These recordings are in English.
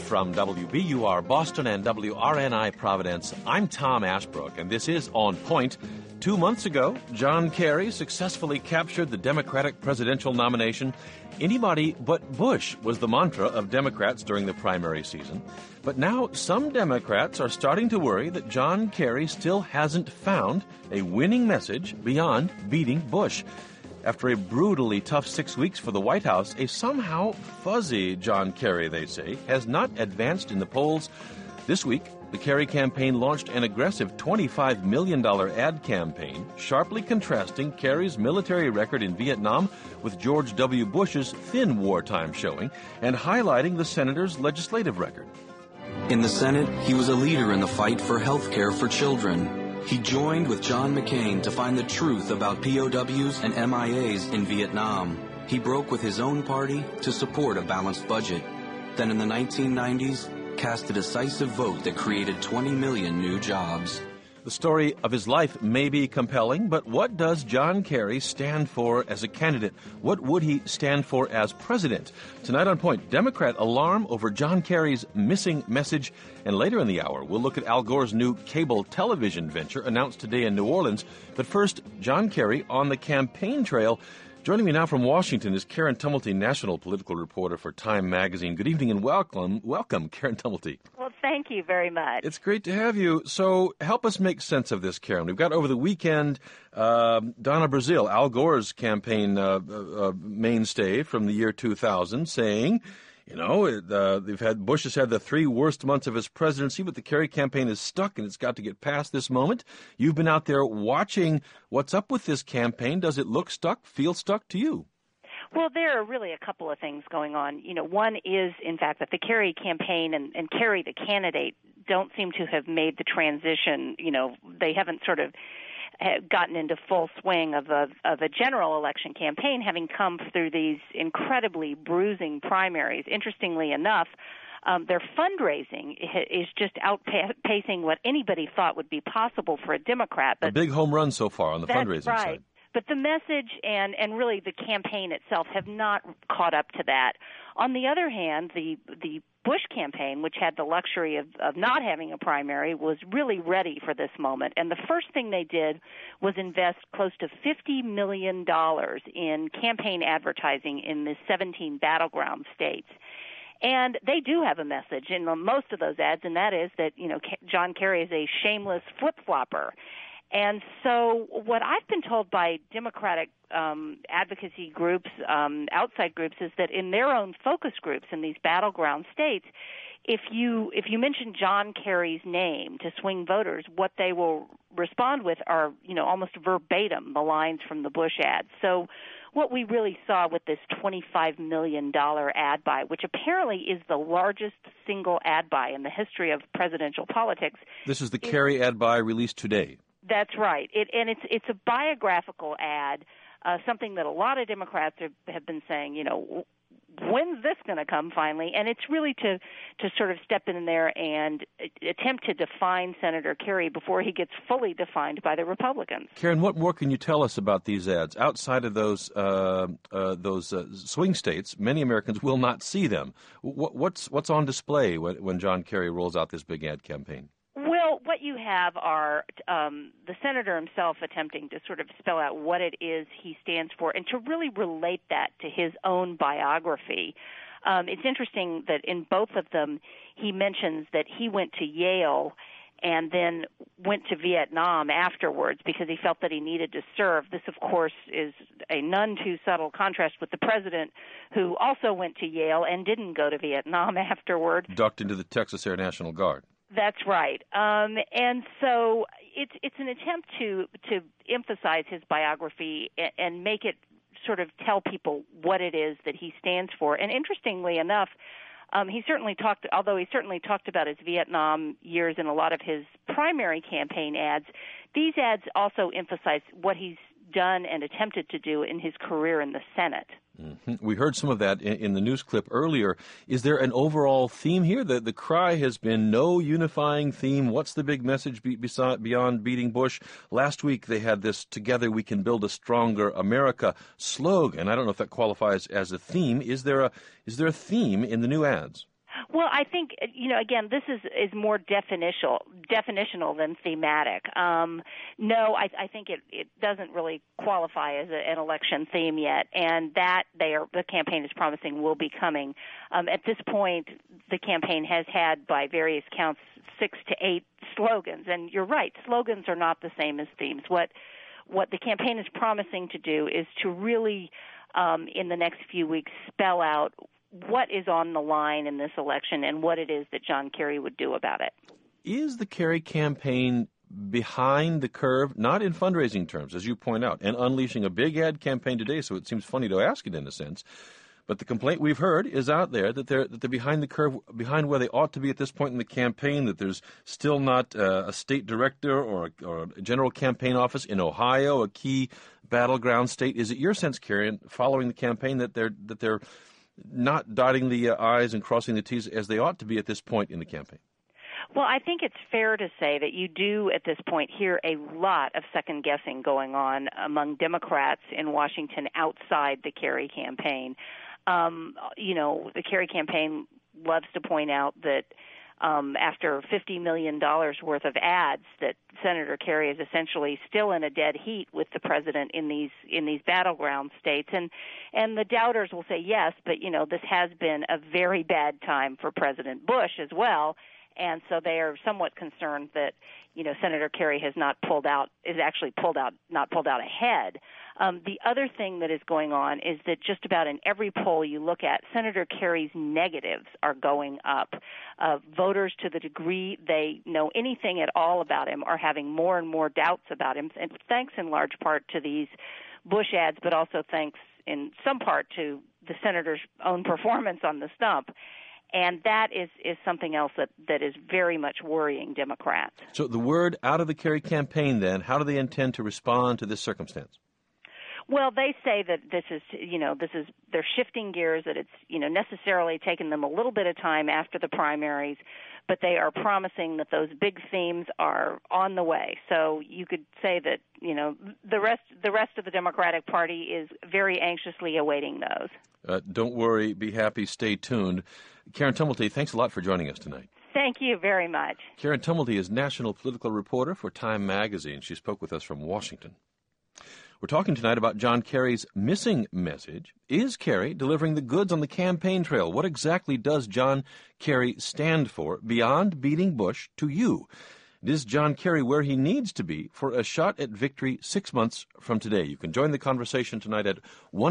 from WBUR Boston and WRNI Providence, I'm Tom Ashbrook, and this is On Point. 2 months ago, John Kerry successfully captured the Democratic presidential nomination. Anybody but Bush was the mantra of Democrats during the primary season. But now some Democrats are starting to worry that John Kerry still hasn't found a winning message beyond beating Bush. After a brutally tough 6 weeks for the White House, a somehow fuzzy John Kerry, they say, has not advanced in the polls. This week, the Kerry campaign launched an aggressive $25 million ad campaign, sharply contrasting Kerry's military record in Vietnam with George W. Bush's thin wartime showing, and highlighting the senator's legislative record. In the Senate, he was a leader in the fight for health care for children. He joined with John McCain to find the truth about POWs and MIAs in Vietnam. He broke with his own party to support a balanced budget. Then in the 1990s, cast a decisive vote that created 20 million new jobs. The story of his life may be compelling, but what does John Kerry stand for as a candidate? What would he stand for as president? Tonight on Point, Democrat alarm over John Kerry's missing message. And later in the hour, we'll look at Al Gore's new cable television venture announced today in New Orleans. But first, John Kerry on the campaign trail. Joining me now from Washington is Karen Tumulty, national political reporter for Time Magazine. Good evening and welcome, Karen Tumulty. Well, thank you very much. It's great to have you. So help us make sense of this, Karen. We've got over the weekend Donna Brazile, Al Gore's campaign mainstay from the year 2000, saying, Bush has had the 3 worst months of his presidency, but the Kerry campaign is stuck and it's got to get past this moment. You've been out there watching what's up with this campaign. Does it look stuck, feel stuck to you? Well, there are really a couple of things going on. One is, in fact, that the Kerry campaign and Kerry, the candidate, don't seem to have made the transition. They haven't sort of gotten into full swing of a general election campaign, having come through these incredibly bruising primaries. Interestingly enough, their fundraising is just outpacing what anybody thought would be possible for a Democrat. But a big home run so far on the fundraising side. But the message and really the campaign itself have not caught up to that. On the other hand, the Bush campaign, which had the luxury of not having a primary, was really ready for this moment. And the first thing they did was invest close to $50 million in campaign advertising in the 17 battleground states. And they do have a message in most of those ads, and that is that, John Kerry is a shameless flip-flopper. And so what I've been told by Democratic advocacy groups, outside groups, is that in their own focus groups in these battleground states, if you mention John Kerry's name to swing voters, what they will respond with are, almost verbatim the lines from the Bush ads. So what we really saw with this $25 million ad buy, which apparently is the largest single ad buy in the history of presidential politics. This is the Kerry ad buy released today. That's right. It's a biographical ad, something that a lot of Democrats have been saying, when's this going to come finally? And it's really to sort of step in there and attempt to define Senator Kerry before he gets fully defined by the Republicans. Karen, what more can you tell us about these ads? Outside of those swing states, many Americans will not see them. What's on display when John Kerry rolls out this big ad campaign? Well, what you have are the senator himself attempting to sort of spell out what it is he stands for and to really relate that to his own biography. It's interesting that in both of them he mentions that he went to Yale and then went to Vietnam afterwards because he felt that he needed to serve. This, of course, is a none too subtle contrast with the president, who also went to Yale and didn't go to Vietnam afterward. Ducked into the Texas Air National Guard. That's right. And so it's an attempt to emphasize his biography and make it sort of tell people what it is that he stands for. And interestingly enough, he certainly talked about his Vietnam years in a lot of his primary campaign ads. These ads also emphasize what he's done and attempted to do in his career in the Senate. Mm-hmm. We heard some of that in the news clip earlier. Is there an overall theme here? The cry has been no unifying theme. What's the big message beyond beating Bush? Last week they had this "Together we can build a stronger America" slogan. I don't know if that qualifies as a theme. Is there a theme in the new ads? Well, I think, again, this is more definitional than thematic. No, I think it doesn't really qualify as an election theme yet, and that the campaign is promising will be coming. At this point, the campaign has had, by various counts, 6 to 8 slogans, and you're right, slogans are not the same as themes. What the campaign is promising to do is to really, in the next few weeks, spell out what is on the line in this election and what it is that John Kerry would do about it. Is the Kerry campaign behind the curve, not in fundraising terms, as you point out, and unleashing a big ad campaign today, so it seems funny to ask it in a sense, but the complaint we've heard is out there that they're behind the curve, behind where they ought to be at this point in the campaign, that there's still not a state director or a general campaign office in Ohio, a key battleground state. Is it your sense, Kerry, following the campaign, that they're not dotting the I's and crossing the T's as they ought to be at this point in the campaign? Well, I think it's fair to say that you do at this point hear a lot of second-guessing going on among Democrats in Washington outside the Kerry campaign. The Kerry campaign loves to point out that after $50 million worth of ads, that Senator Kerry is essentially still in a dead heat with the president in these battleground states. And the doubters will say yes, but this has been a very bad time for President Bush as well. And so they are somewhat concerned that, Senator Kerry has not pulled out ahead. The other thing that is going on is that just about in every poll you look at, Senator Kerry's negatives are going up. Voters, to the degree they know anything at all about him, are having more and more doubts about him, and thanks in large part to these Bush ads, but also thanks in some part to the senator's own performance on the stump. And that is something else that is very much worrying Democrats. So the word out of the Kerry campaign, then, how do they intend to respond to this circumstance? Well, they say that they're shifting gears, that it's, necessarily taken them a little bit of time after the primaries, but they are promising that those big themes are on the way. So you could say that, the rest of the Democratic Party is very anxiously awaiting those. Don't worry, be happy, stay tuned. Karen Tumulty, thanks a lot for joining us tonight. Thank you very much. Karen Tumulty is national political reporter for Time Magazine. She spoke with us from Washington. We're talking tonight about John Kerry's missing message. Is Kerry delivering the goods on the campaign trail? What exactly does John Kerry stand for beyond beating Bush to you? And is John Kerry where he needs to be for a shot at victory 6 months from today? You can join the conversation tonight at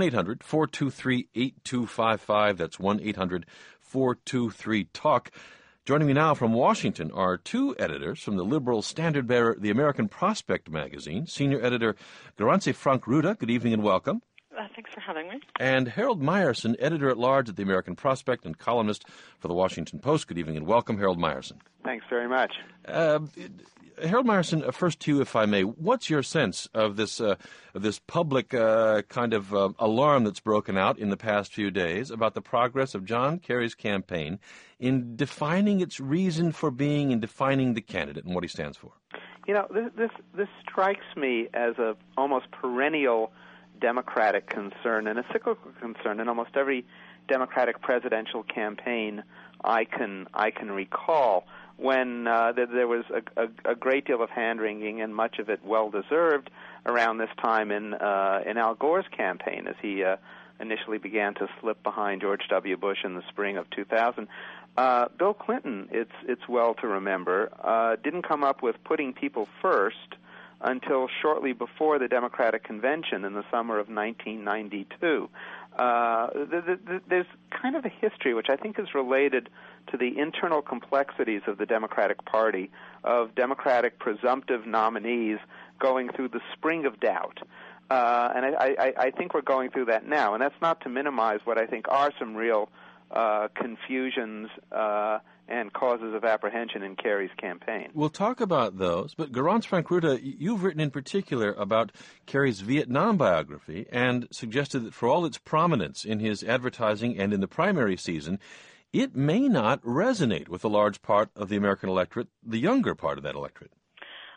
1-800-423-8255. That's 1-800-423-TALK. Joining me now from Washington are two editors from the liberal standard-bearer, the American Prospect magazine. Senior editor Garance Frank-Ruda, good evening and welcome. Thanks for having me. And Harold Meyerson, editor-at-large at the American Prospect and columnist for the Washington Post. Good evening and welcome, Harold Meyerson. Thanks very much. Harold Meyerson, first to you, if I may. What's your sense of this public kind of alarm that's broken out in the past few days about the progress of John Kerry's campaign in defining its reason for being and defining the candidate and what he stands for? This strikes me as a almost perennial Democratic concern and a cyclical concern in almost every Democratic presidential campaign I can recall, when there was a great deal of hand-wringing and much of it well-deserved around this time in Al Gore's campaign as he initially began to slip behind George W. Bush in the spring of 2000. Bill Clinton, it's well to remember, didn't come up with putting people first until shortly before the Democratic Convention in the summer of 1992. There's kind of a history, which I think is related to the internal complexities of the Democratic Party, of Democratic presumptive nominees going through the spring of doubt. And I think we're going through that now. And that's not to minimize what I think are some real confusions and causes of apprehension in Kerry's campaign. We'll talk about those, but Garance Frank-Ruda, you've written in particular about Kerry's Vietnam biography and suggested that for all its prominence in his advertising and in the primary season, it may not resonate with a large part of the American electorate, the younger part of that electorate.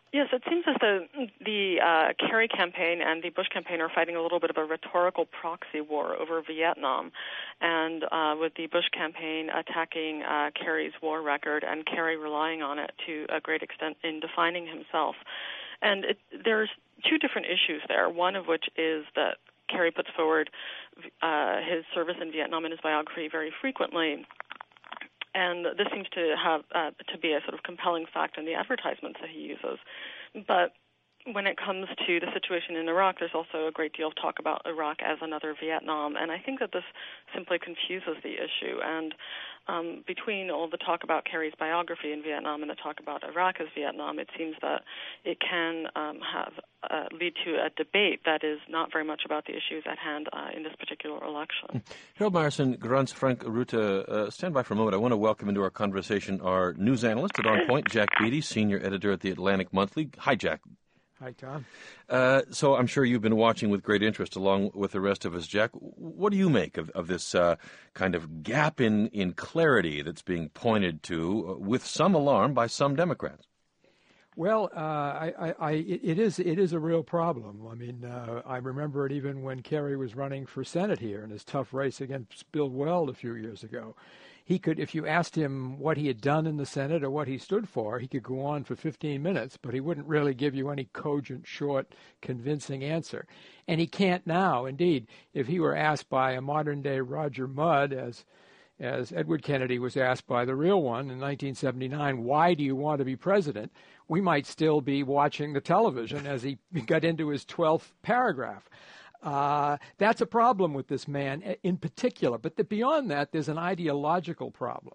Yes, it seems as though the Kerry campaign and the Bush campaign are fighting a little bit of a rhetorical proxy war over Vietnam, and with the Bush campaign attacking Kerry's war record and Kerry relying on it to a great extent in defining himself. And there's two different issues there, one of which is that Kerry puts forward his service in Vietnam in his biography very frequently. And this seems to have to be a sort of compelling fact in the advertisements that he uses. But when it comes to the situation in Iraq, there's also a great deal of talk about Iraq as another Vietnam. And I think that this simply confuses the issue. And between all the talk about Kerry's biography in Vietnam and the talk about Iraq as Vietnam, it seems that it can lead to a debate that is not very much about the issues at hand in this particular election. Harold Meyerson, Garance Frank Ruta, stand by for a moment. I want to welcome into our conversation our news analyst at On Point, Jack Beatty, senior editor at the Atlantic Monthly. Hi, Jack. Hi, Tom. So I'm sure you've been watching with great interest along with the rest of us, Jack. What do you make of this kind of gap in clarity that's being pointed to with some alarm by some Democrats? Well, it is a real problem. I mean, I remember it even when Kerry was running for Senate here in his tough race against Bill Weld a few years ago. He could, if you asked him what he had done in the Senate or what he stood for, he could go on for 15 minutes, but he wouldn't really give you any cogent, short, convincing answer. And he can't now. Indeed, if he were asked by a modern-day Roger Mudd, as Edward Kennedy was asked by the real one in 1979, why do you want to be president? We might still be watching the television as he got into his 12th paragraph. That's a problem with this man in particular. But beyond that, there's an ideological problem.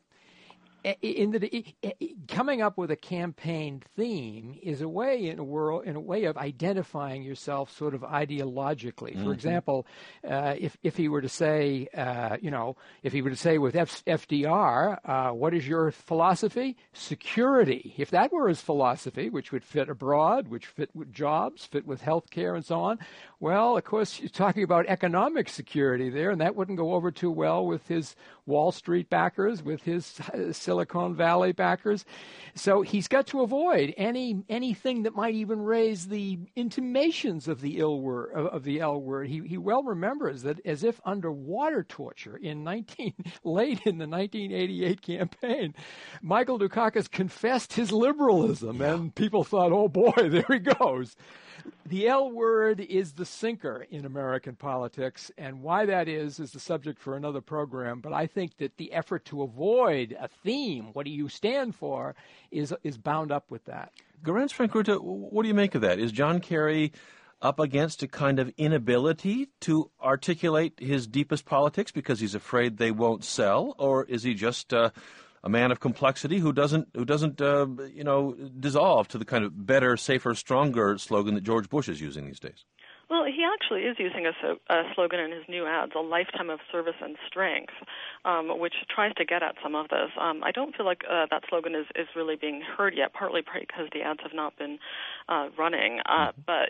Coming up with a campaign theme is a way of identifying yourself sort of ideologically. For example, if he were to say, if he were to say with FDR, what is your philosophy? Security. If that were his philosophy, which would fit abroad, which fit with jobs, fit with health care and so on, well, of course, you're talking about economic security there, and that wouldn't go over too well with his Wall Street backers, with his Silicon Valley backers. So he's got to avoid anything that might even raise the intimations of the L word. He well remembers that as if under water torture late in the 1988 campaign, Michael Dukakis confessed his liberalism, and people thought, oh boy, there he goes. The L word is the sinker in American politics, and why that is the subject for another program. But I think that the effort to avoid a theme, what do you stand for, is bound up with that. Garance Frank Ruta, what do you make of that? Is John Kerry up against a kind of inability to articulate his deepest politics because he's afraid they won't sell, or is he just a man of complexity who doesn't dissolve to the kind of better, safer, stronger slogan that George Bush is using these days? Well, he actually is using a slogan in his new ads, a lifetime of service and strength, which tries to get at some of this. I don't feel like that slogan is really being heard yet, partly because the ads have not been running. But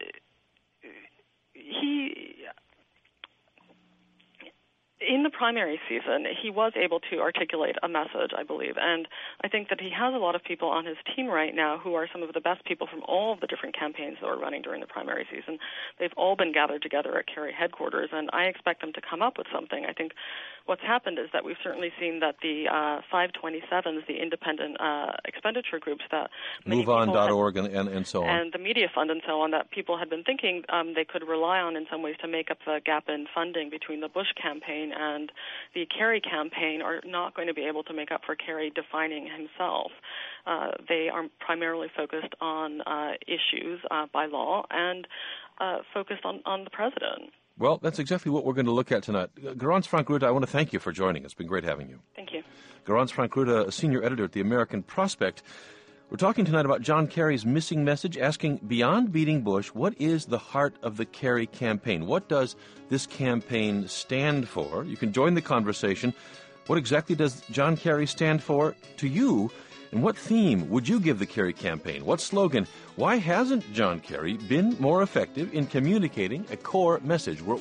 in the primary season, he was able to articulate a message, I believe, and I think that he has a lot of people on his team right now who are some of the best people from all of the different campaigns that were running during the primary season. They've all been gathered together at Kerry headquarters, and I expect them to come up with something. I think what's happened is that we've certainly seen that the 527s, the independent expenditure groups that MoveOn.org and so on, and the Media Fund and so on, that people had been thinking they could rely on in some ways to make up the gap in funding between the Bush campaign and the Kerry campaign, are not going to be able to make up for Kerry defining himself. They are primarily focused on issues by law and focused on the president. Well, that's exactly what we're going to look at tonight. Garance Frank Ruta, I want to thank you for joining us. It's been great having you. Thank you. Garance Frank Ruta, a senior editor at the American Prospect. We're talking tonight about John Kerry's missing message, asking, beyond beating Bush, what is the heart of the Kerry campaign? What does this campaign stand for? You can join the conversation. What exactly does John Kerry stand for to you? And what theme would you give the Kerry campaign? What slogan? Why hasn't John Kerry been more effective in communicating a core message? We're at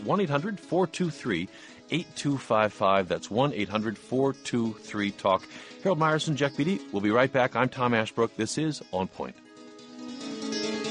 1-800-423-8255. That's 1-800-423-TALK. Harold Meyerson, Jack Beatty. We'll be right back. I'm Tom Ashbrook. This is On Point.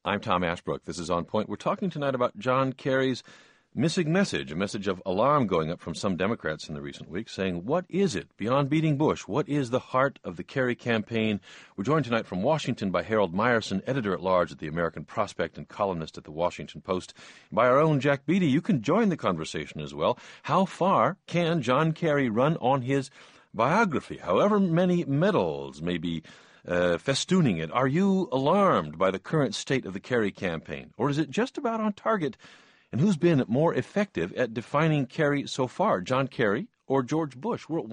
I'm Tom Ashbrook. This is On Point. We're talking tonight about John Kerry's missing message, a message of alarm going up from some Democrats in the recent weeks, saying, what is it beyond beating Bush? What is the heart of the Kerry campaign? We're joined tonight from Washington by Harold Meyerson, editor-at-large at the American Prospect and columnist at the Washington Post. By our own Jack Beatty, you can join the conversation as well. How far can John Kerry run on his biography? However many medals may be festooning it, are you alarmed by the current state of the Kerry campaign? Or is it just about on target? And who's been more effective at defining Kerry so far, John Kerry or George Bush? We're at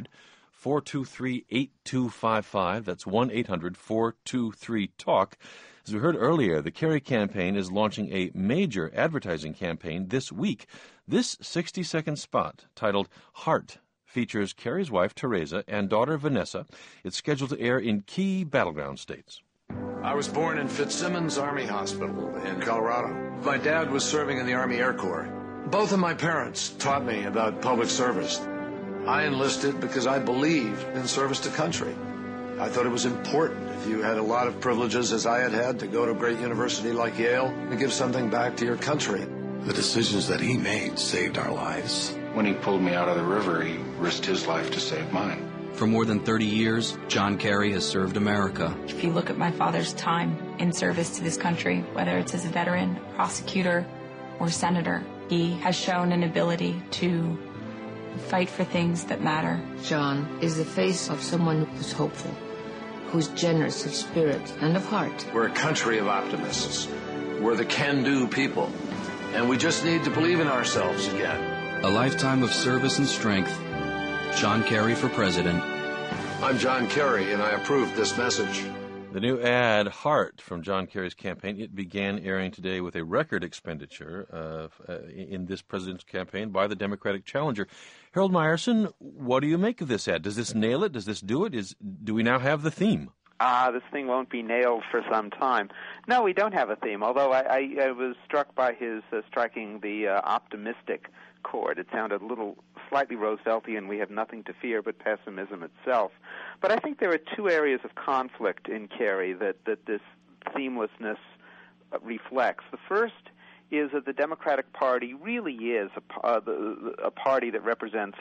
1-800-423-8255. That's 1-800-423-TALK. As we heard earlier, the Kerry campaign is launching a major advertising campaign this week. This 60-second spot, titled Heart, features Kerry's wife, Teresa, and daughter, Vanessa. It's scheduled to air in key battleground states. I was born in Fitzsimmons Army Hospital in Colorado. My dad was serving in the Army Air Corps. Both of my parents taught me about public service. I enlisted because I believed in service to country. I thought it was important, if you had a lot of privileges as I had, to go to a great university like Yale and give something back to your country. The decisions that he made saved our lives. When he pulled me out of the river, he risked his life to save mine. For more than 30 years, John Kerry has served America. If you look at my father's time in service to this country, whether it's as a veteran, prosecutor, or senator, he has shown an ability to fight for things that matter. John is the face of someone who's hopeful, who's generous of spirit and of heart. We're a country of optimists. We're the can-do people. And we just need to believe in ourselves again. A lifetime of service and strength. John Kerry for president. I'm John Kerry, and I approve this message. The new ad, Heart, from John Kerry's campaign, it began airing today with a record expenditure in this president's campaign by the Democratic challenger. Harold Meyerson, what do you make of this ad? Does this nail it? Does this do it? Do we now have the theme? This thing won't be nailed for some time. No, we don't have a theme, although I was struck by his striking the optimistic chord. It sounded a little slightly Rooseveltian, we have nothing to fear but pessimism itself. But I think there are two areas of conflict in Kerry that this themelessness reflects. The first is that the Democratic Party really is a party that represents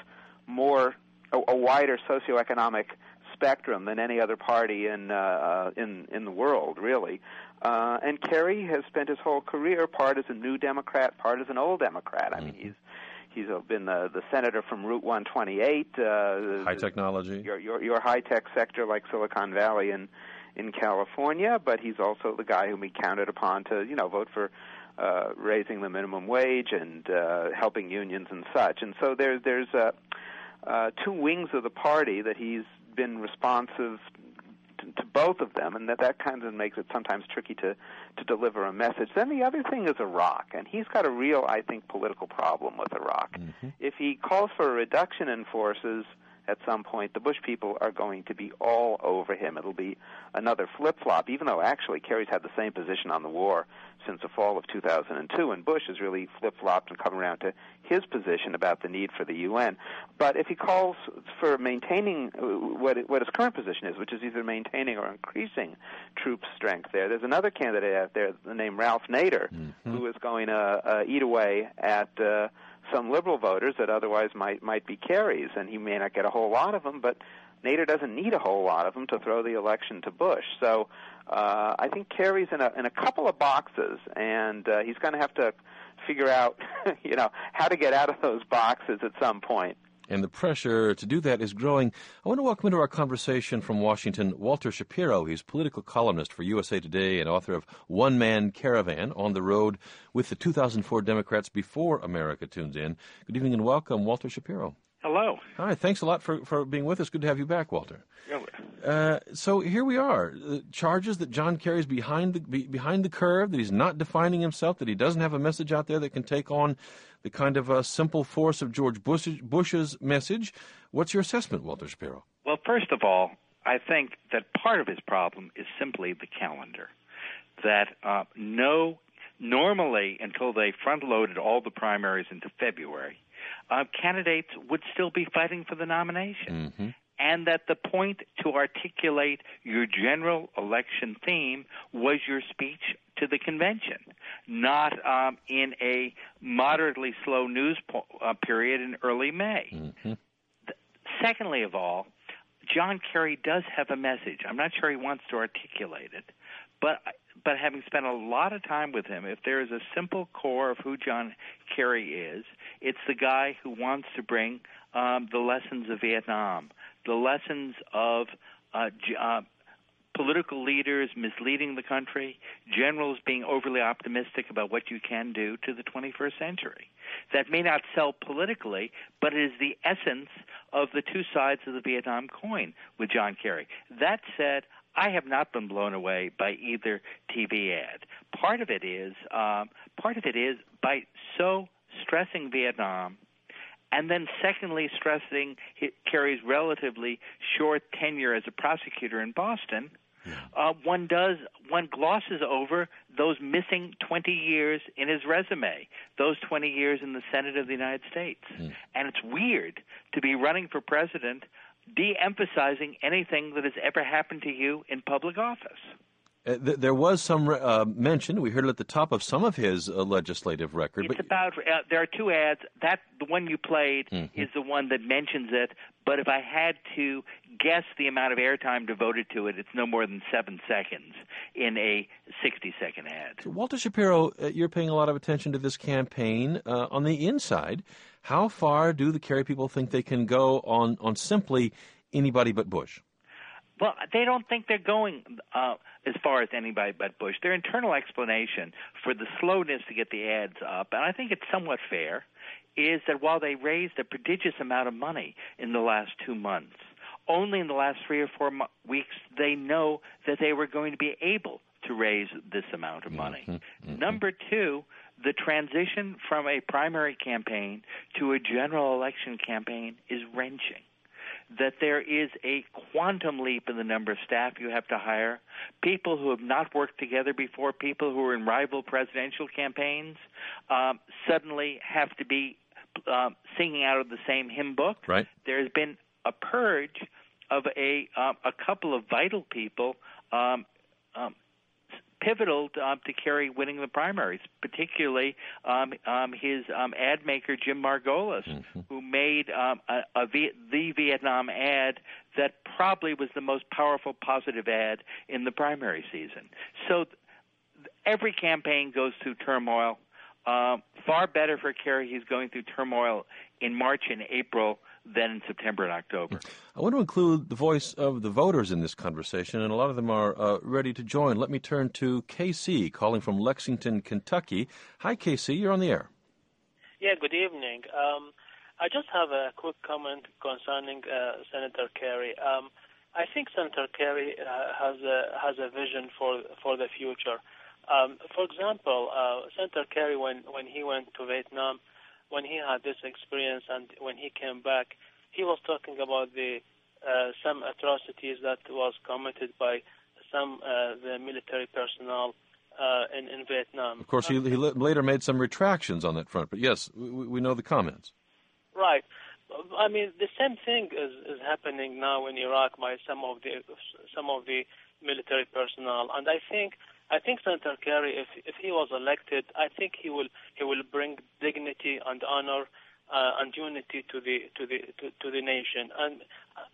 a wider socioeconomic spectrum than any other party in the world, really. And Kerry has spent his whole career part as a new Democrat, part as an old Democrat. I mean, he's been the senator from Route 128. High technology. Your high-tech sector like Silicon Valley in California, but he's also the guy whom he counted upon to, vote for raising the minimum wage and helping unions and such. And so there's two wings of the party that he's been responsive to both of them, and that kind of makes it sometimes tricky to deliver a message. Then the other thing is Iraq, and he's got a real, I think, political problem with Iraq. Mm-hmm. If he calls for a reduction in forces at some point, the Bush people are going to be all over him. It'll be another flip-flop, even though actually Kerry's had the same position on the war since the fall of 2002, and Bush has really flip-flopped and come around to his position about the need for the UN. But if he calls for maintaining what his current position is, which is either maintaining or increasing troop strength there's another candidate out there named Ralph Nader, who is going to eat away at some liberal voters that otherwise might be Kerry's, and he may not get a whole lot of them, but Nader doesn't need a whole lot of them to throw the election to Bush. So I think Kerry's in a couple of boxes, and he's going to have to figure out, how to get out of those boxes at some point. And the pressure to do that is growing. I want to welcome into our conversation from Washington, Walter Shapiro. He's political columnist for USA Today and author of One Man Caravan, On the Road with the 2004 Democrats Before America Tunes In. Good evening and welcome, Walter Shapiro. Hello. Hi, thanks a lot for being with us. Good to have you back, Walter. So here we are. Charges that John Kerry's behind the curve, that he's not defining himself, that he doesn't have a message out there that can take on the kind of simple force of George Bush's message. What's your assessment, Walter Shapiro? Well, first of all, I think that part of his problem is simply the calendar. That normally, until they front-loaded all the primaries into February, candidates would still be fighting for the nomination. Mm-hmm. And that the point to articulate your general election theme was your speech to the convention, not in a moderately slow news period in early May. Mm-hmm. Secondly of all, John Kerry does have a message. I'm not sure he wants to articulate it, but having spent a lot of time with him, if there is a simple core of who John Kerry is, it's the guy who wants to bring the lessons of Vietnam, the lessons of political leaders misleading the country, generals being overly optimistic about what you can do to the 21st century. That may not sell politically, but it is the essence of the two sides of the Vietnam coin with John Kerry. That said, I have not been blown away by either TV ad. Part of it is by so stressing Vietnam, and then secondly stressing Kerry's relatively short tenure as a prosecutor in Boston. One glosses over those missing 20 years in his resume, those 20 years in the Senate of the United States. And it's weird to be running for president de-emphasizing anything that has ever happened to you in public office. There was some mention, we heard it at the top of some of his legislative record. It's about, there are two ads. The one you played is the one that mentions it, but if I had to guess the amount of airtime devoted to it, it's no more than 7 seconds in a 60-second ad. So Walter Shapiro, you're paying a lot of attention to this campaign. On the inside, how far do the Kerry people think they can go on simply anybody but Bush? Well, they don't think they're going as far as anybody but Bush. Their internal explanation for the slowness to get the ads up, and I think it's somewhat fair, is that while they raised a prodigious amount of money in the last 2 months, only in the last 3 or 4 weeks they know that they were going to be able to raise this amount of money. Mm-hmm. Number two, the transition from a primary campaign to a general election campaign is wrenching. That there is a quantum leap in the number of staff you have to hire, people who have not worked together before, people who are in rival presidential campaigns, suddenly have to be singing out of the same hymn book. Right. There's been a purge of a couple of vital people pivotal to Kerry winning the primaries, particularly his ad maker, Jim Margolis, who made the Vietnam ad that probably was the most powerful positive ad in the primary season. So every campaign goes through turmoil. Far better for Kerry. He's going through turmoil in March and April than in September and October. I want to include the voice of the voters in this conversation, and a lot of them are ready to join. Let me turn to KC, calling from Lexington, Kentucky. Hi, KC, you're on the air. Yeah, good evening. I just have a quick comment concerning Senator Kerry. I think Senator Kerry has a vision for the future. For example, Senator Kerry, when he went to Vietnam, when he had this experience and when he came back, he was talking about some atrocities that was committed by some the military personnel in Vietnam. Of course, he later made some retractions on that front, but yes, we know the comments. Right. I mean, the same thing is happening now in Iraq by some of the military personnel, and I think Senator Kerry, if he was elected, I think he will bring dignity and honor and unity to the nation. And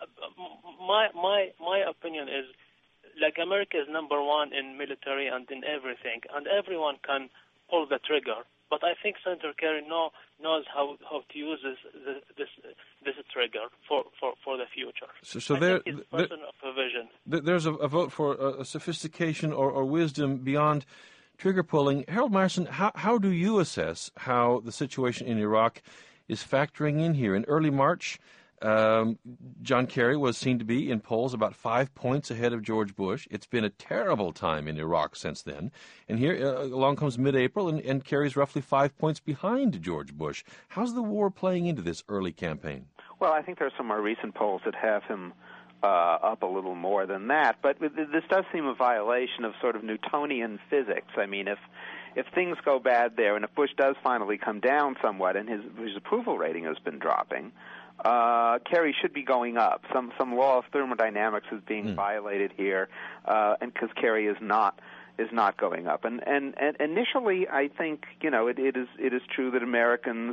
my opinion is, like, America is number one in military and in everything, and everyone can pull the trigger. But I think Senator Kerry knows how to use this trigger for the future. So there, he's a person of a vision. There's a vote for a sophistication or wisdom beyond trigger pulling. Harold Meyerson, how do you assess how the situation in Iraq is factoring in here? In early March, John Kerry was seen to be in polls about 5 points ahead of George Bush. It's been a terrible time in Iraq since then. And here along comes mid-April, and Kerry's roughly 5 points behind George Bush. How's the war playing into this early campaign? Well, I think there are some more recent polls that have him up a little more than that. But this does seem a violation of sort of Newtonian physics. I mean, if things go bad there, and if Bush does finally come down somewhat, and his approval rating has been dropping, Kerry should be going up. Some law of thermodynamics is being violated here, and because Kerry is not not going up. And initially, I think it is true that Americans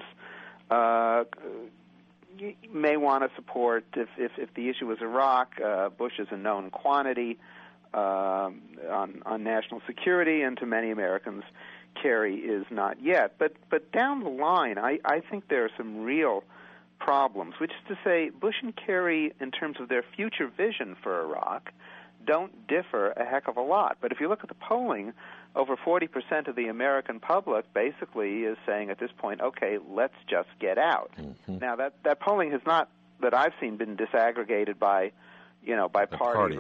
may want to support if the issue is Iraq. Bush is a known quantity on national security, and to many Americans, Kerry is not yet. But down the line, I think there are some real problems, which is to say Bush and Kerry, in terms of their future vision for Iraq, don't differ a heck of a lot. But if you look at the polling, over 40% of the American public basically is saying at this point, okay, let's just get out. Mm-hmm. Now, that polling has not, that I've seen, been disaggregated by party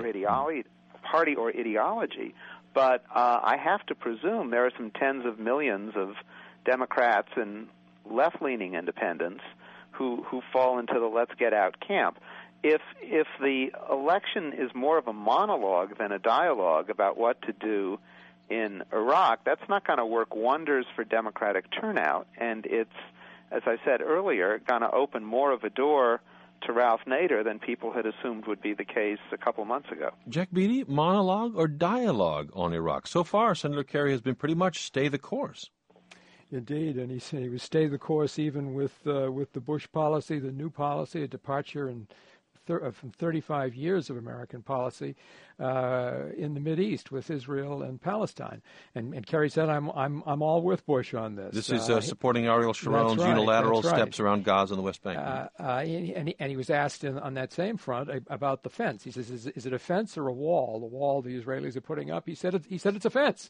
or ideology. But I have to presume there are some tens of millions of Democrats and left-leaning independents who fall into the let's get out camp. If the election is more of a monologue than a dialogue about what to do in Iraq, that's not going to work wonders for Democratic turnout, and it's, as I said earlier, going to open more of a door to Ralph Nader than people had assumed would be the case a couple months ago. Jack Beatty, monologue or dialogue on Iraq? So far, Senator Kerry has been pretty much stay the course. Indeed, and he said he would stay the course even with the Bush policy, the new policy, a departure from 35 years of American policy in the Mideast with Israel and Palestine. And Kerry said, "I'm all with Bush on this." This is supporting Ariel Sharon's unilateral steps around Gaza and the West Bank. And he was asked on that same front about the fence. He says, "Is it a fence or a wall? The wall the Israelis are putting up?" He said it's a fence.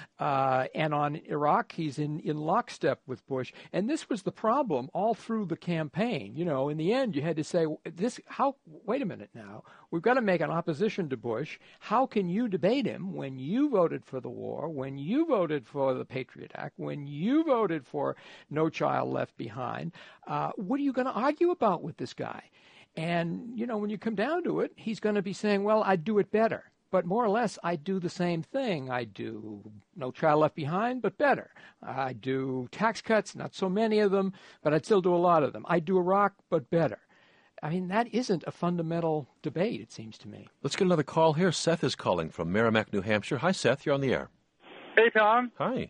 And on Iraq, he's in lockstep with Bush. And this was the problem all through the campaign. In the end, you had to say, wait a minute now. We've got to make an opposition to Bush. How can you debate him when you voted for the war, when you voted for the Patriot Act, when you voted for No Child Left Behind? What are you going to argue about with this guy? And, when you come down to it, he's going to be saying, well, I'd do it better. But more or less, I do the same thing. I do No Child Left Behind, but better. I do tax cuts, not so many of them, but I'd still do a lot of them. I do Iraq, but better. I mean, that isn't a fundamental debate, it seems to me. Let's get another call here. Seth is calling from Merrimack, New Hampshire. Hi, Seth. You're on the air. Hey, Tom. Hi.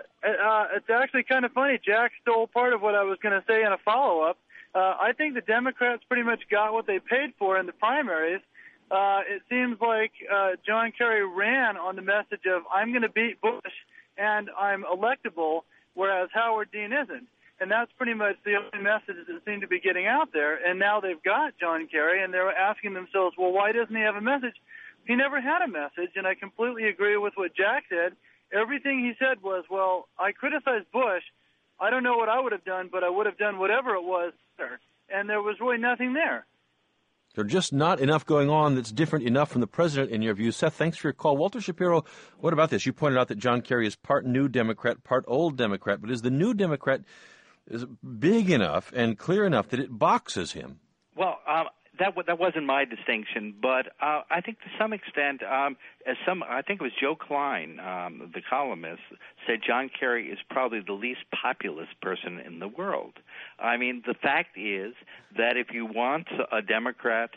It's actually kind of funny. Jack stole part of what I was going to say in a follow-up. I think the Democrats pretty much got what they paid for in the primaries. It seems like John Kerry ran on the message of, I'm going to beat Bush and I'm electable, whereas Howard Dean isn't. And that's pretty much the only message that seemed to be getting out there. And now they've got John Kerry, and they're asking themselves, well, why doesn't he have a message? He never had a message, and I completely agree with what Jack said. Everything he said was, well, I criticized Bush. I don't know what I would have done, but I would have done whatever it was there. And there was really nothing there. There's just not enough going on that's different enough from the president, in your view. Seth, thanks for your call. Walter Shapiro, what about this? You pointed out that John Kerry is part new Democrat, part old Democrat, but is the new Democrat is big enough and clear enough that it boxes him? Well, that wasn't my distinction, but I think to some extent, I think it was Joe Klein, the columnist, said John Kerry is probably the least populist person in the world. I mean, the fact is that if you want a Democrat,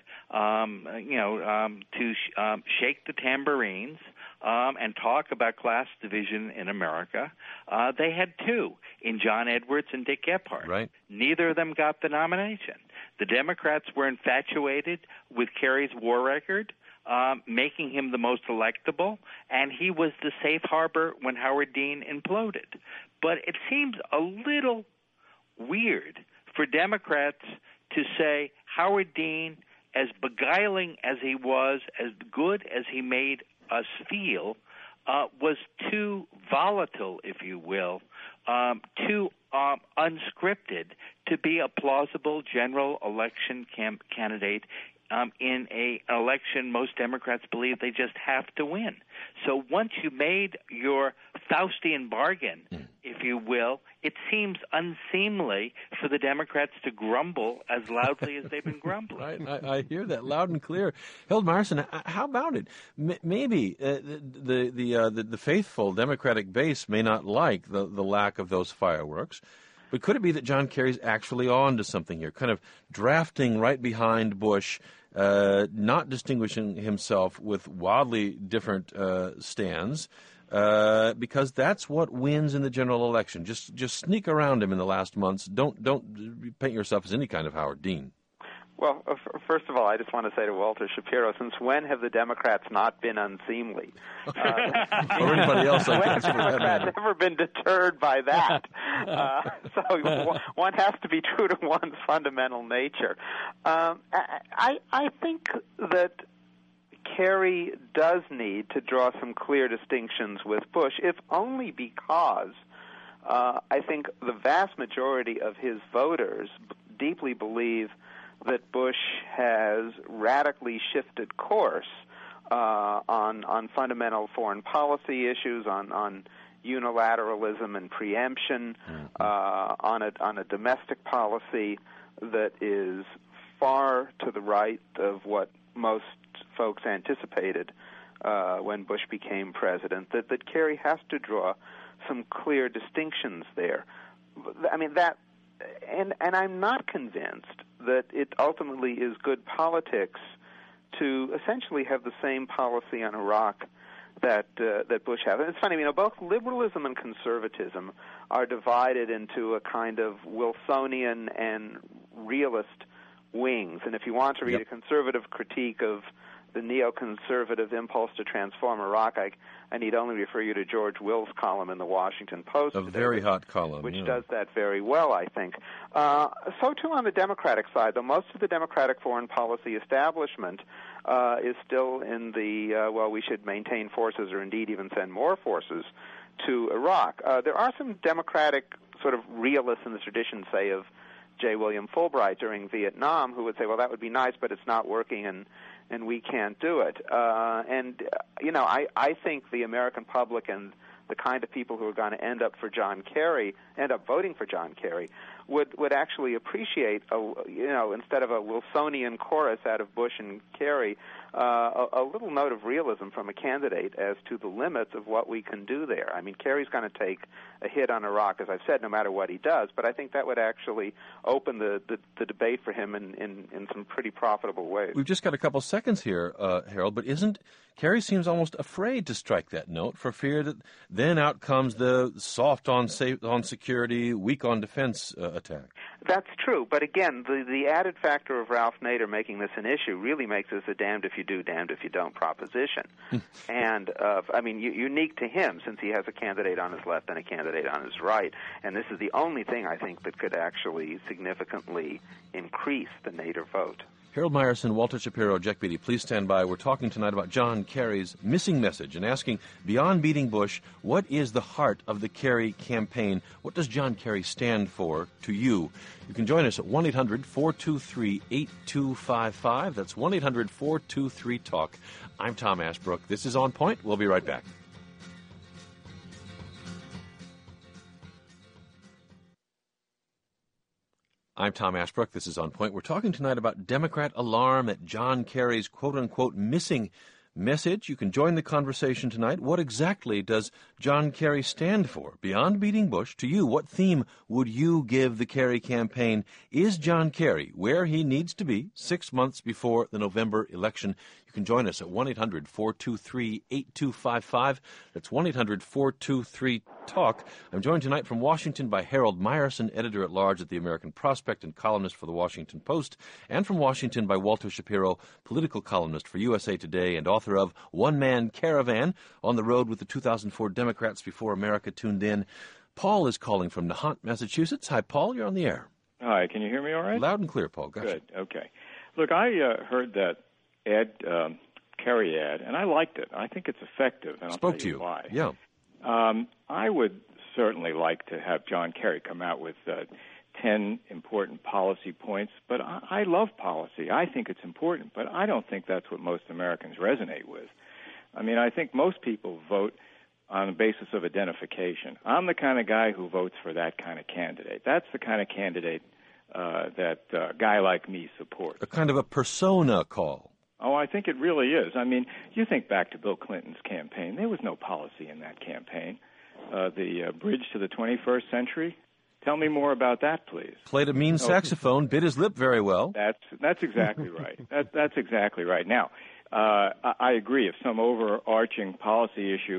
to shake the tambourines and talk about class division in America, they had two, in John Edwards and Dick Gephardt. Right. Neither of them got the nomination. The Democrats were infatuated with Kerry's war record, making him the most electable, and he was the safe harbor when Howard Dean imploded. But it seems a little weird for Democrats to say Howard Dean, as beguiling as he was, as good as he made us feel, was too volatile, if you will, too unscripted to be a plausible general election candidate in an election most Democrats believe they just have to win. So once you made your Faustian bargain, if you will, it seems unseemly for the Democrats to grumble as loudly as they've been grumbling. Right, I hear that loud and clear. Hild Myerson, how about it? Maybe the faithful Democratic base may not like the lack of those fireworks, but could it be that John Kerry's actually on to something here, kind of drafting right behind Bush, not distinguishing himself with wildly different stands, because that's what wins in the general election. Just sneak around him in the last months. Don't paint yourself as any kind of Howard Dean. Well, first of all, I just want to say to Walter Shapiro, since when have the Democrats not been unseemly? Or anybody else, I guess. When have Democrats ever been deterred by that? So one has to be true to one's fundamental nature. I think that Kerry does need to draw some clear distinctions with Bush, if only because I think the vast majority of his voters deeply believe that Bush has radically shifted course on fundamental foreign policy issues, on unilateralism and preemption, on a domestic policy that is far to the right of what most folks anticipated when Bush became president. That Kerry has to draw some clear distinctions there. I mean that. And I'm not convinced that it ultimately is good politics to essentially have the same policy on Iraq that Bush had. And it's funny, both liberalism and conservatism are divided into a kind of Wilsonian and realist wings. And if you want to read a conservative critique of the neoconservative impulse to transform Iraq, I need only refer you to George Will's column in the Washington Post. A very hot column. Which does that very well, I think. So, too, on the Democratic side, though most of the Democratic foreign policy establishment is still in the, we should maintain forces or indeed even send more forces to Iraq. There are some Democratic sort of realists in the tradition, say, of J. William Fulbright during Vietnam, who would say, well, that would be nice, but it's not working and we can't do it. I think the American public and the kind of people who are going to end up voting for John Kerry, would actually appreciate, instead of a Wilsonian chorus out of Bush and Kerry, a little note of realism from a candidate as to the limits of what we can do there. I mean, Kerry's going to take a hit on Iraq, as I've said, no matter what he does, but I think that would actually open the debate for him in some pretty profitable ways. We've just got a couple seconds here, Harold, but Kerry seems almost afraid to strike that note for fear that then out comes the soft on security, weak on defense attack. That's true, but again, the added factor of Ralph Nader making this an issue really makes this a damned if you do, damned if you don't proposition. And, unique to him, since he has a candidate on his left and a candidate on his right. And this is the only thing, I think, that could actually significantly increase the Nader vote. Harold Meyerson, Walter Shapiro, Jack Beatty, please stand by. We're talking tonight about John Kerry's missing message and asking, beyond beating Bush, what is the heart of the Kerry campaign? What does John Kerry stand for to you? You can join us at 1-800-423-8255. That's 1-800-423-TALK. I'm Tom Ashbrook. This is On Point. We'll be right back. I'm Tom Ashbrook. This is On Point. We're talking tonight about Democrat alarm at John Kerry's quote-unquote missing message. You can join the conversation tonight. What exactly does John Kerry stand for? Beyond beating Bush, to you, what theme would you give the Kerry campaign? Is John Kerry where he needs to be 6 months before the November election? You can join us at 1-800-423-8255. That's 1-800-423-TALK. I'm joined tonight from Washington by Harold Meyerson, editor-at-large at the American Prospect and columnist for the Washington Post, and from Washington by Walter Shapiro, political columnist for USA Today and author of One Man Caravan, on the road with the 2004 Democrats before America tuned in. Paul is calling from Nahant, Massachusetts. Hi, Paul. You're on the air. Hi. Can you hear me all right? Loud and clear, Paul. Gotcha. Good. Okay. Look, I heard that Kerry ad, and I liked it. I think it's effective, and I'll tell you why. Yeah. I would certainly like to have John Kerry come out with 10 important policy points, but I love policy. I think it's important, but I don't think that's what most Americans resonate with. I mean, I think most people vote on the basis of identification. I'm the kind of guy who votes for that kind of candidate. That's the kind of candidate that a guy like me supports. A kind of a persona call. Oh, I think it really is. I mean, you think back to Bill Clinton's campaign. There was no policy in that campaign. The bridge to the 21st century. Tell me more about that, please. Played a mean saxophone, bit his lip very well. That's exactly right. That's exactly right. Now, I agree. If some overarching policy issue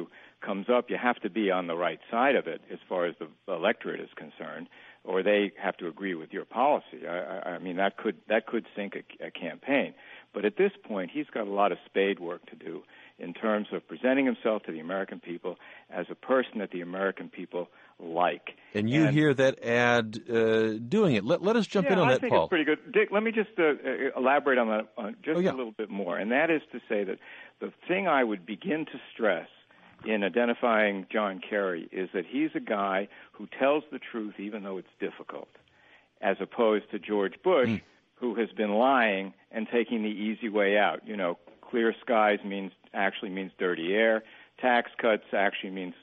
comes up, you have to be on the right side of it as far as the electorate is concerned, or they have to agree with your policy. I mean, that could sink a campaign. But at this point, he's got a lot of spade work to do in terms of presenting himself to the American people as a person that the American people like. And you hear that ad doing it. Let us jump in on that, Paul. I think it's pretty good. Dick, let me just elaborate on that a little bit more. And that is to say that the thing I would begin to stress in identifying John Kerry is that he's a guy who tells the truth even though it's difficult, as opposed to George Bush, who has been lying and taking the easy way out. You know, clear skies actually means dirty air. Tax cuts actually means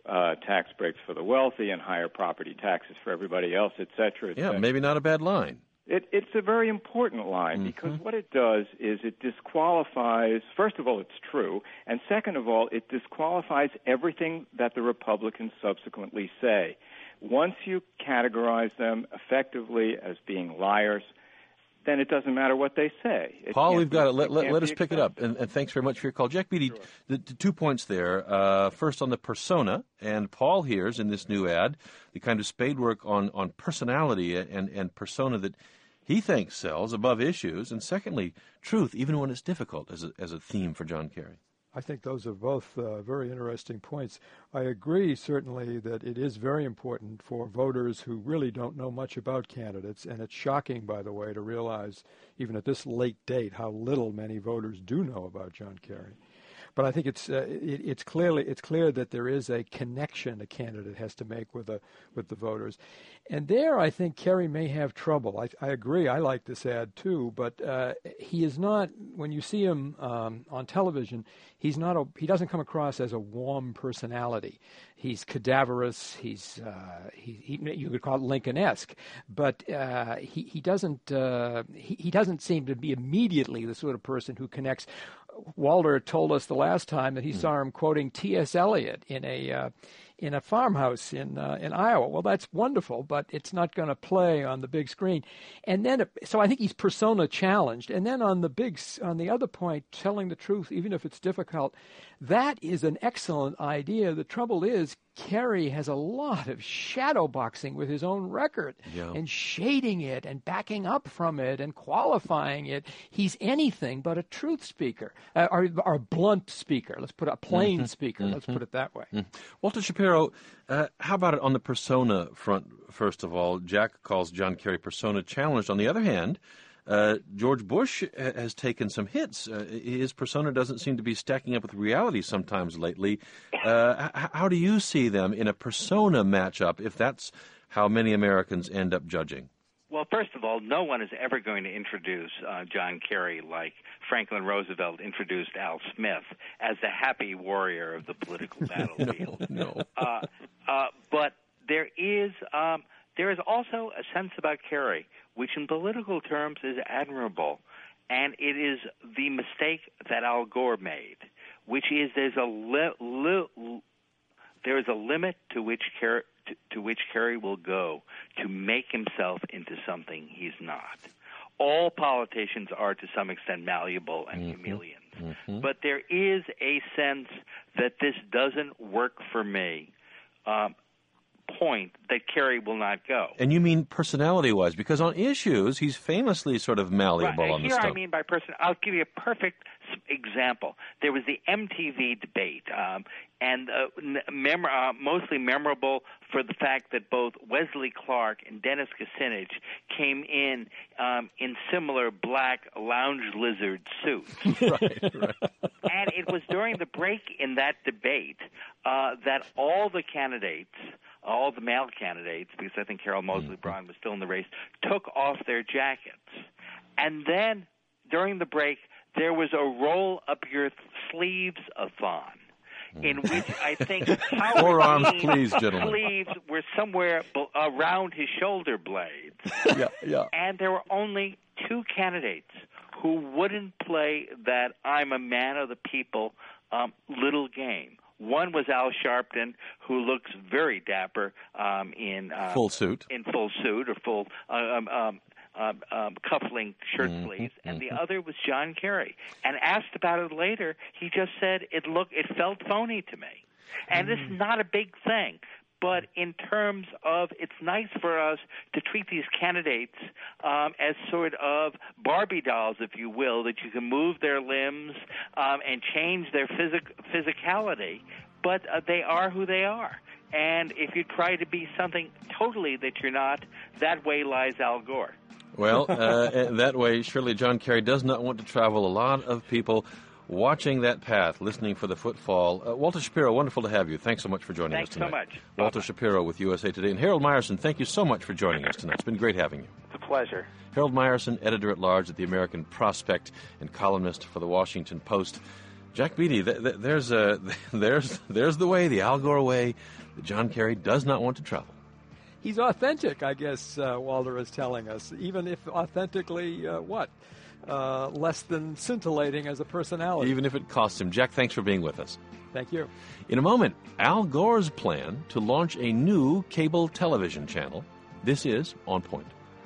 tax breaks for the wealthy and higher property taxes for everybody else, et cetera. Yeah, maybe not a bad line. It's a very important line because what it does is it disqualifies, first of all, it's true, and second of all, it disqualifies everything that the Republicans subsequently say. Once you categorize them effectively as being liars, then it doesn't matter what they say. Paul, we've got it. Let us pick it up. And thanks very much for your call. Jack Beatty, the 2 points there. First on the persona, and Paul hears in this new ad the kind of spade work on personality and persona that he thinks sells above issues. And secondly, truth, even when it's difficult, as a theme for John Kerry. I think those are both very interesting points. I agree, certainly, that it is very important for voters who really don't know much about candidates, and it's shocking, by the way, to realize, even at this late date, how little many voters do know about John Kerry. But I think it's clear that there is a connection a candidate has to make with the voters, and there I think Kerry may have trouble. I agree. I like this ad too, but he is not. When you see him on television, he doesn't come across as a warm personality. He's cadaverous. You could call it Lincoln-esque, but he doesn't seem to be immediately the sort of person who connects. Walter told us the last time that he saw him quoting T.S. Eliot in a farmhouse in Iowa. Well, that's wonderful, but it's not going to play on the big screen. And then, so I think he's persona challenged. And then on the other point, telling the truth, even if it's difficult, that is an excellent idea. The trouble is, Kerry has a lot of shadow boxing with his own record and shading it and backing up from it and qualifying it. He's anything but a truth speaker or a blunt speaker. Let's put a plain speaker. Let's put it that way. Walter Shapiro, how about it on the persona front, first of all? Jack calls John Kerry persona challenged. On the other hand, George Bush has taken some hits. His persona doesn't seem to be stacking up with reality sometimes lately. How do you see them in a persona matchup, if that's how many Americans end up judging? Well, first of all, no one is ever going to introduce John Kerry like Franklin Roosevelt introduced Al Smith as the happy warrior of the political battlefield. No. But there is also a sense about Kerry, which in political terms is admirable, and it is the mistake that Al Gore made, which is there is a limit to which Kerry will go to make himself into something he's not. All politicians are to some extent malleable and chameleons, but there is a sense that this doesn't work for me. Point that Kerry will not go. And you mean personality-wise? Because on issues, he's famously sort of malleable on the stuff. Here I mean by I'll give you a perfect example. There was the MTV debate, and mostly memorable for the fact that both Wesley Clark and Dennis Kucinich came in similar black lounge lizard suits. Right. And it was during the break in that debate that all the male candidates, because I think Carol Moseley Braun was still in the race, took off their jackets. And then during the break, there was a roll-up-your-sleeves-a-thon, in which I think forearms, please, gentlemen. Sleeves were somewhere around his shoulder blades. Yeah. And there were only two candidates who wouldn't play that I'm a man of the people little game. One was Al Sharpton, who looks very dapper in full suit or full cuffling shirt sleeves, and the other was John Kerry. And asked about it later, he just said it felt phony to me. And this is not a big thing. But in terms of, it's nice for us to treat these candidates as sort of Barbie dolls, if you will, that you can move their limbs and change their physicality, but they are who they are. And if you try to be something totally that you're not, that way lies Al Gore. Well, that way, surely John Kerry does not want to travel. A lot of people watching that path, listening for the footfall. Walter Shapiro, wonderful to have you. Thanks so much for joining us tonight. Thanks so much. Walter Shapiro with USA Today. And Harold Meyerson, thank you so much for joining us tonight. It's been great having you. It's a pleasure. Harold Meyerson, editor-at-large at the American Prospect and columnist for the Washington Post. Jack Beatty, there's the way, the Al Gore way, that John Kerry does not want to travel. He's authentic, I guess Walter is telling us, even if authentically, less than scintillating as a personality. Even if it costs him. Jack, thanks for being with us. Thank you. In a moment, Al Gore's plan to launch a new cable television channel. This is On Point.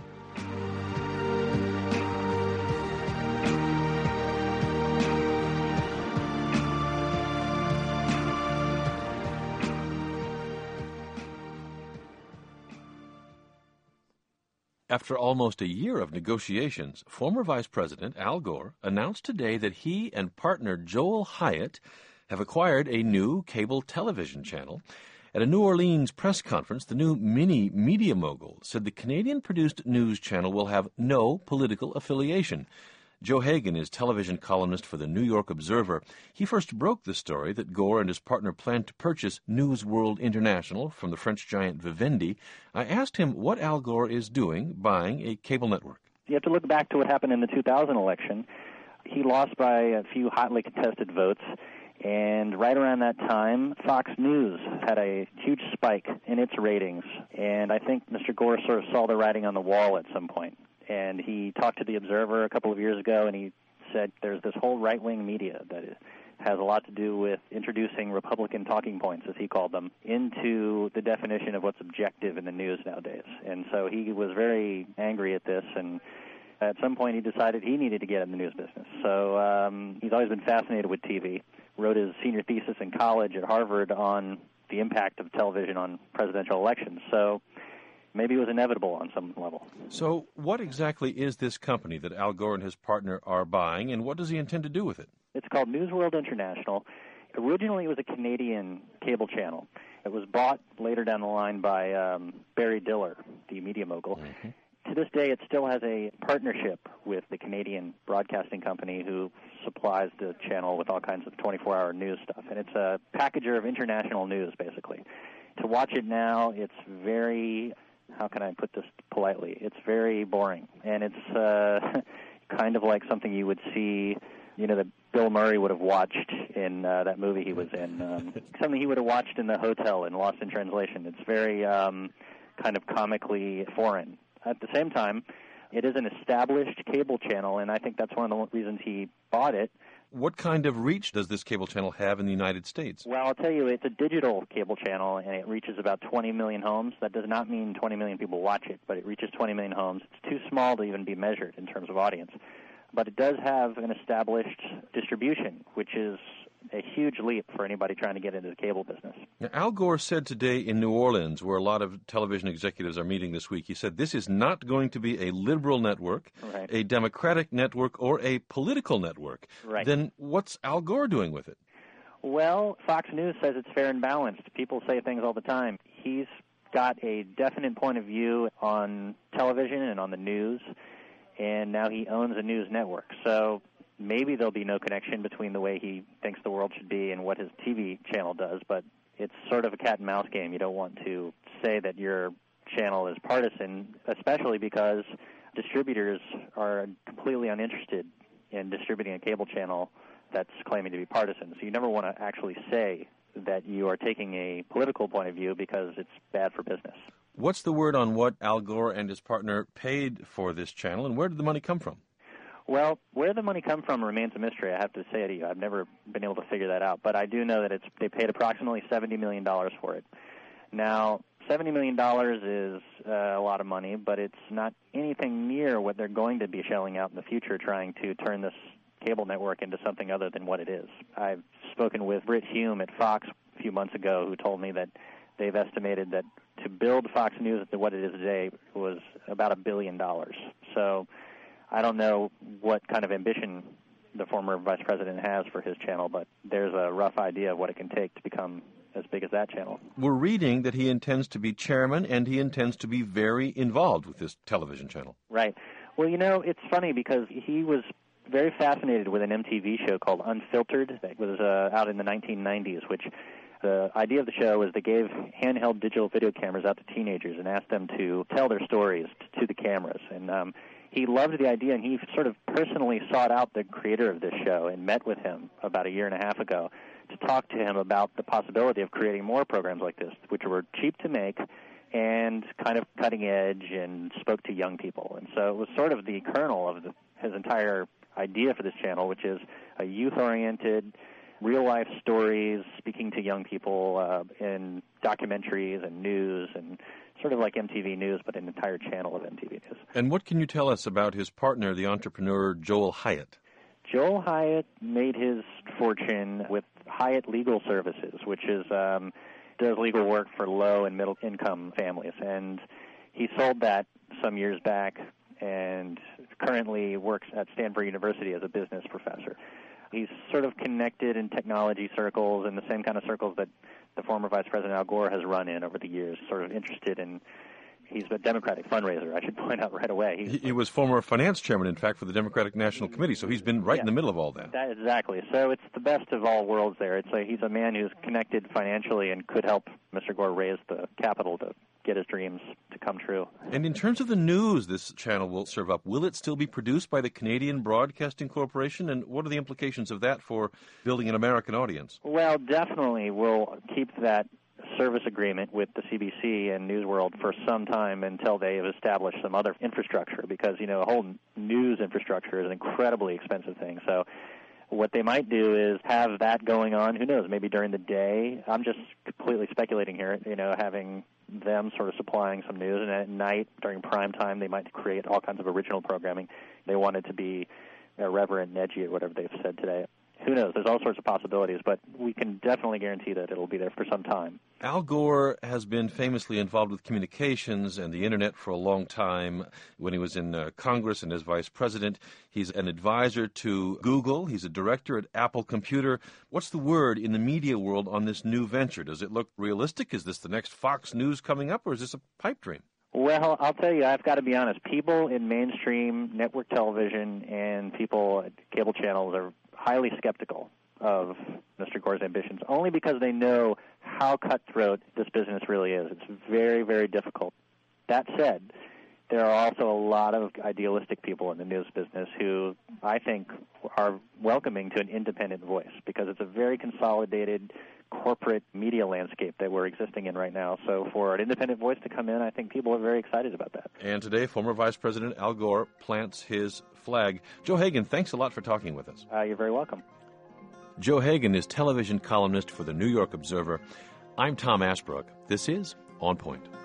After almost a year of negotiations, former Vice President Al Gore announced today that he and partner Joel Hyatt have acquired a new cable television channel. At a New Orleans press conference, the new mini media mogul said the Canadian-produced news channel will have no political affiliation. Joe Hagan is television columnist for the New York Observer. He first broke the story that Gore and his partner planned to purchase News World International from the French giant Vivendi. I asked him what Al Gore is doing buying a cable network. You have to look back to what happened in the 2000 election. He lost by a few hotly contested votes, and right around that time, Fox News had a huge spike in its ratings, and I think Mr. Gore sort of saw the writing on the wall at some point. And he talked to the Observer a couple of years ago, and he said there's this whole right-wing media that has a lot to do with introducing Republican talking points, as he called them, into the definition of what's objective in the news nowadays. And so he was very angry at this, and at some point he decided he needed to get in the news business. So he's always been fascinated with TV, wrote his senior thesis in college at Harvard on the impact of television on presidential elections. So maybe it was inevitable on some level. So what exactly is this company that Al Gore and his partner are buying, and what does he intend to do with it? It's called News World International. Originally, it was a Canadian cable channel. It was bought later down the line by Barry Diller, the media mogul. Mm-hmm. To this day, it still has a partnership with the Canadian broadcasting company who supplies the channel with all kinds of 24-hour news stuff. And it's a packager of international news, basically. To watch it now, it's very... how can I put this politely? It's very boring, and it's kind of like something you would see, that Bill Murray would have watched in that movie he was in, something he would have watched in the hotel in Lost in Translation. It's very kind of comically foreign. At the same time, it is an established cable channel, and I think that's one of the reasons he bought it. What kind of reach does this cable channel have in the United States? Well, I'll tell you, it's a digital cable channel, and it reaches about 20 million homes. That does not mean 20 million people watch it, but it reaches 20 million homes. It's too small to even be measured in terms of audience. But it does have an established distribution, which is a huge leap for anybody trying to get into the cable business. Now, Al Gore said today in New Orleans, where a lot of television executives are meeting this week, he said this is not going to be a liberal network, right, a Democratic network, or a political network. Right. Then what's Al Gore doing with it? Well, Fox News says it's fair and balanced. People say things all the time. He's got a definite point of view on television and on the news, and now he owns a news network. So maybe there'll be no connection between the way he thinks the world should be and what his TV channel does, but it's sort of a cat-and-mouse game. You don't want to say that your channel is partisan, especially because distributors are completely uninterested in distributing a cable channel that's claiming to be partisan. So you never want to actually say that you are taking a political point of view because it's bad for business. What's the word on what Al Gore and his partner paid for this channel, and where did the money come from? Well, where the money come from remains a mystery, I have to say to you. I've never been able to figure that out, but I do know that they paid approximately $70 million for it. Now, $70 million is a lot of money, but it's not anything near what they're going to be shelling out in the future trying to turn this cable network into something other than what it is. I've spoken with Britt Hume at Fox a few months ago who told me that they've estimated that to build Fox News to what it is today was about $1 billion. So I don't know what kind of ambition the former vice president has for his channel, but there's a rough idea of what it can take to become as big as that channel. We're reading that he intends to be chairman and he intends to be very involved with this television channel. Right. Well, it's funny because he was very fascinated with an MTV show called Unfiltered that was out in the 1990s, which the idea of the show was they gave handheld digital video cameras out to teenagers and asked them to tell their stories to the cameras. And he loved the idea, and he sort of personally sought out the creator of this show and met with him about a year and a half ago to talk to him about the possibility of creating more programs like this, which were cheap to make and kind of cutting edge and spoke to young people. And so it was sort of the kernel of his entire idea for this channel, which is a youth-oriented, real-life stories speaking to young people in documentaries and news, and sort of like MTV News, but an entire channel of MTV News. And what can you tell us about his partner, the entrepreneur Joel Hyatt? Joel Hyatt made his fortune with Hyatt Legal Services, which is does legal work for low and middle income families. And he sold that some years back and currently works at Stanford University as a business professor. He's sort of connected in technology circles and the same kind of circles that the former Vice President Al Gore has run in over the years, sort of interested in. He's a Democratic fundraiser, I should point out right away. He was former finance chairman, in fact, for the Democratic National Committee, so he's been right in the middle of all that. Exactly. So it's the best of all worlds there. He's a man who's connected financially and could help Mr. Gore raise the capital to get his dreams to come true. And in terms of the news this channel will serve up, will it still be produced by the Canadian Broadcasting Corporation? And what are the implications of that for building an American audience? Well, definitely we'll keep that service agreement with the CBC and News World for some time until they have established some other infrastructure, because, a whole news infrastructure is an incredibly expensive thing. So what they might do is have that going on, who knows, maybe during the day. I'm just completely speculating here, having them sort of supplying some news, and at night during prime time they might create all kinds of original programming. They want it to be irreverent and edgy or whatever they've said today. Who knows? There's all sorts of possibilities, but we can definitely guarantee that it'll be there for some time. Al Gore has been famously involved with communications and the Internet for a long time. When he was in Congress and as vice president, he's an advisor to Google. He's a director at Apple Computer. What's the word in the media world on this new venture? Does it look realistic? Is this the next Fox News coming up, or is this a pipe dream? Well, I'll tell you, I've got to be honest. People in mainstream network television and people at cable channels are highly skeptical of Mr. Gore's ambitions, only because they know how cutthroat this business really is. It's very, very difficult. That said, there are also a lot of idealistic people in the news business who I think are welcoming to an independent voice, because it's a very consolidated corporate media landscape that we're existing in right now. So for an independent voice to come in, I think people are very excited about that. And today, former Vice President Al Gore plants his flag. Joe Hagan, thanks a lot for talking with us. You're very welcome. Joe Hagan is television columnist for the New York Observer. I'm Tom Ashbrook. This is On Point.